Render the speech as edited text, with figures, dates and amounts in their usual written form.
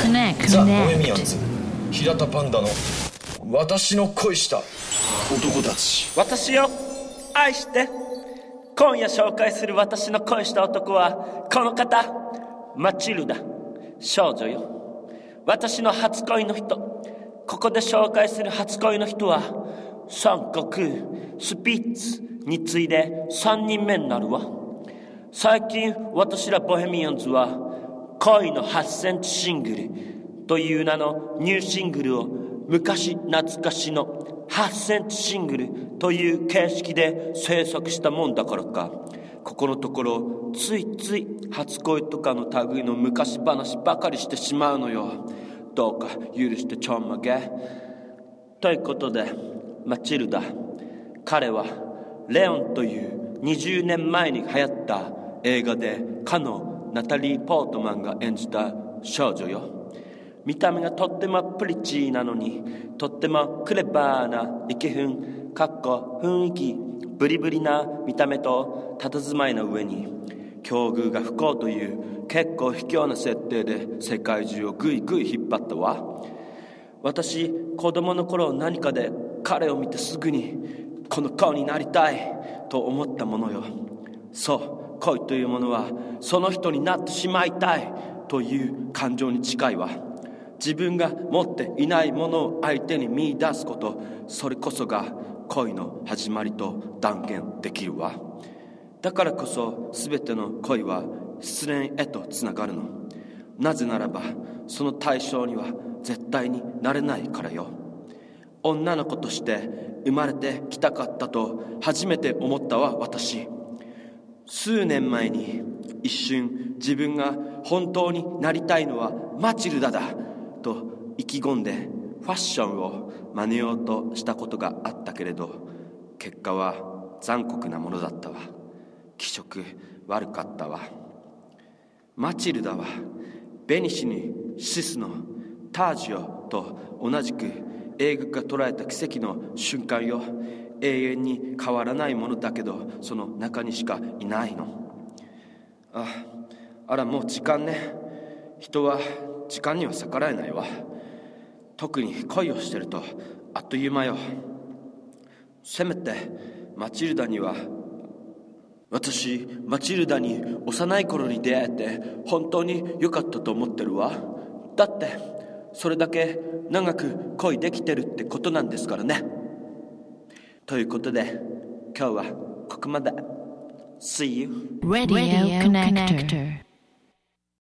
ザ・ボヘミアンズ平田パンダの私の恋した男たち。 私を愛して。今夜紹介する私の恋した男はこの方、マチルダ少女よ。私の初恋の人。ここで紹介する初恋の人は三国スピッツに次いで3人目になるわ。最近私らボヘミアンズは恋の8センチシングルという名のニューシングルを昔懐かしの8センチシングルという形式で制作したもんだからか、ここのところついつい初恋とかの類の昔話ばかりしてしまうのよ。どうか許してちょんまげ。ということでマチルダ、彼はレオンという20年前に流行った映画でかのナタリー・ポートマンが演じた少女よ。見た目がとってもプリチーなのにとってもクレバーなイケフン雰囲気ブリブリな見た目と佇まいの上に境遇が不幸という結構卑怯な設定で世界中をぐいぐい引っ張ったわ。私子供の頃何かで彼を見てすぐにこの子になりたいと思ったものよ。そう、恋というものはその人になってしまいたいという感情に近いわ。自分が持っていないものを相手に見出すこと、それこそが恋の始まりと断言できるわ。だからこそ全ての恋は失恋へとつながるの。なぜならばその対象には絶対になれないからよ。女の子として生まれてきたかったと初めて思ったわ。私数年前に一瞬自分が本当になりたいのはマチルダだと意気込んでファッションを真似ようとしたことがあったけれど、結果は残酷なものだったわ。気色悪かったわ。マチルダはベニシにシスのタージオと同じく映画が捉えた奇跡の瞬間よ。永遠に変わらないものだけどその中にしかいないの。あらもう時間ね。人は時間には逆らえないわ。特に恋をしてるとあっという間よ。せめてマチルダには、私マチルダに幼い頃に出会えて本当に良かったと思ってるわ。だってそれだけ長く恋できてるってことなんですからね。ということで今日はここまで。 See you. Radio Connector